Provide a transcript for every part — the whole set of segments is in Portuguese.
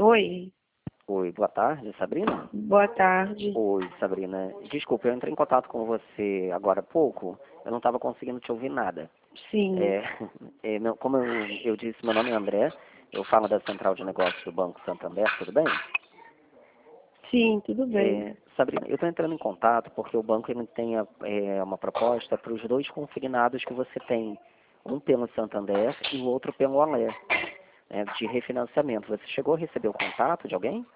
Oi, Oi, boa tarde, Sabrina? boa tarde. Oi, Sabrina. Desculpa, eu entrei em contato com você agora há pouco. Eu não estava conseguindo te ouvir nada. Sim, É, como eu disse, meu nome é André. Eu falo da Central de Negócios do Banco Santander, tudo bem? sim, tudo bem. Sabrina, eu estou entrando em contato porque o banco ele tem uma proposta para os dois consignados que você tem. Um pelo Santander e o outro pelo Alé, de refinanciamento. Você chegou a receber o contato de alguém?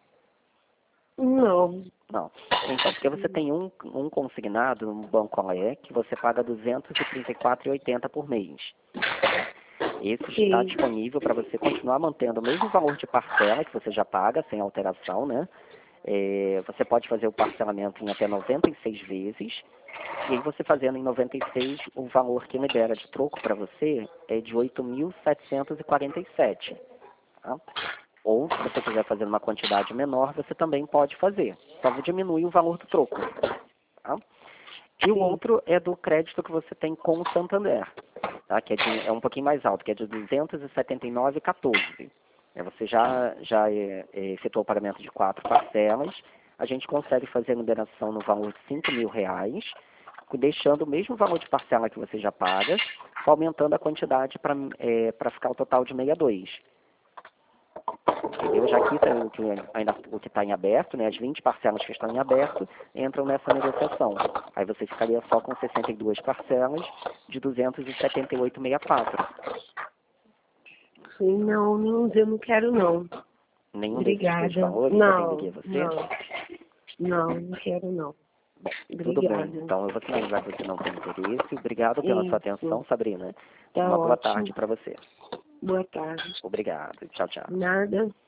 Não, Não. Então, porque você tem um consignado no Banco Alé que você paga R$ 234,80 por mês. Esse está sim, disponível para você continuar mantendo o mesmo valor de parcela que você já paga, sem alteração, né? Você pode fazer o parcelamento em até 96 vezes. E aí você fazendo em 96, o valor que libera de troco para você é de 8.747. Tá? Ou, se você quiser fazer uma quantidade menor, você também pode fazer. Só diminui o valor do troco. Tá? E o sim, outro é do crédito que você tem com o Santander, tá? Que é um pouquinho mais alto, que é de 279,14. Você já efetuou o pagamento de 4 parcelas. A gente consegue fazer a liberação no valor de R$ 5.000, deixando o mesmo valor de parcela que você já paga, só aumentando a quantidade para ficar o total de 62. Entendeu? Já que o que está em aberto, né, as 20 parcelas que estão em aberto, entram nessa negociação. Aí você ficaria só com 62 parcelas de 278,64. sim, não, eu não quero não. Nenhum desses dois Obrigada. valores atenderia você? Não quero não. Bom, tudo bem. Obrigada. Então eu vou sinalizar que você não tem interesse. Obrigado pela sua Isso, atenção, Sabrina. tá Uma boa tarde ótimo. para você. Boa tarde. Obrigado. Tchau, tchau. Nada.